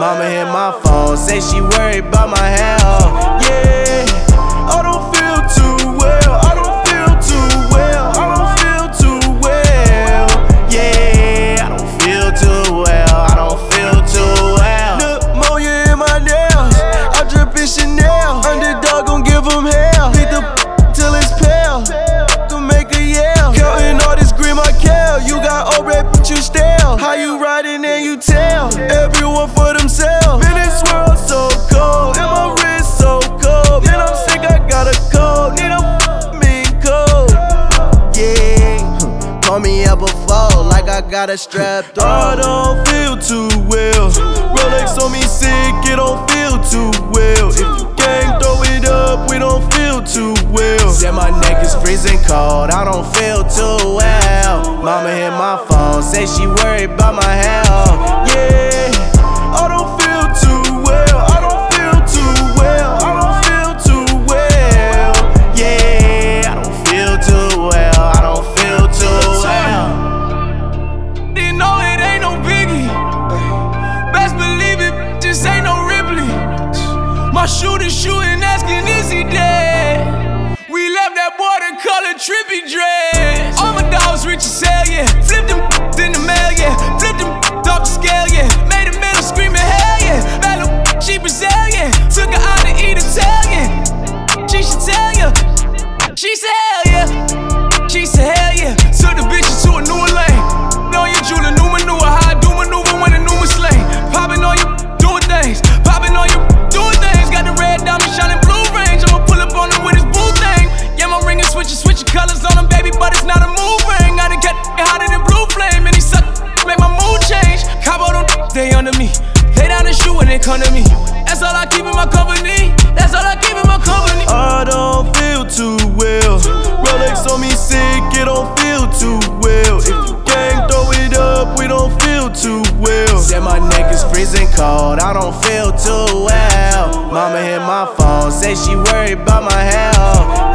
Mama hit my phone, say she worried about my health. Yeah, I don't feel too well. I don't feel too well. I don't feel too well. Yeah, I don't feel too well. I don't feel too well. Pneumonia in my nails, I drip in Chanel. Underdog gon' give him hell. Beat the till it's pale. Can make a yell. Counting all this green my kale. You got old red, but you stale. How you riding and you tell everyone for themselves. Man, this world so cold, and my wrist so cold. Man, I'm sick, I got a cold. Need a mean cold. Yeah, call me up before, like I got a strap on. I don't feel too well. Rolex on me sick, it don't feel too well. If you gang, throw it up, we don't feel too well. Said my neck is freezing cold, I don't feel too well. Mama hit my phone, say she worried about my health. Yeah, I don't feel too well. I don't feel too well. I don't feel too well. Yeah, I don't feel too well. I don't feel too well. You know it ain't no biggie. Best believe it, just ain't no Ripley. My shooter shooting, asking is he dead? We left that boy to color trippy dreads. All my dogs rich as hell, yeah. Flipped them in the mail, yeah. Flipped them off the scale, yeah. Made a middle screaming hell, yeah. Bad little cheap as hell, yeah. Took her out to eat Italian. She should tell ya. She said hell yeah. She said hell yeah. Took the bitches to a newer lane. Know your jeweler, new manure. How I do maneuver when a new slay. Popping on you, doing things. Popping on you, doing things. Got the red diamond shining blue range. I'ma pull up on him with his boo thing. Yeah, my ring is switching colors on him, baby, but it's not a move ring. I done kept it hotter than blue flame, and he suck, make my mood change. Cabo them, they under me. Lay down the shoe and they come to me. That's all I keep in my company. That's all I keep in my company. I don't feel too well. Rolex on me sick, it don't feel too well. If you gang, throw it up, we don't feel too well. Said my neck is freezing cold, I don't feel too well. Mama hit my phone, say she worried about my health.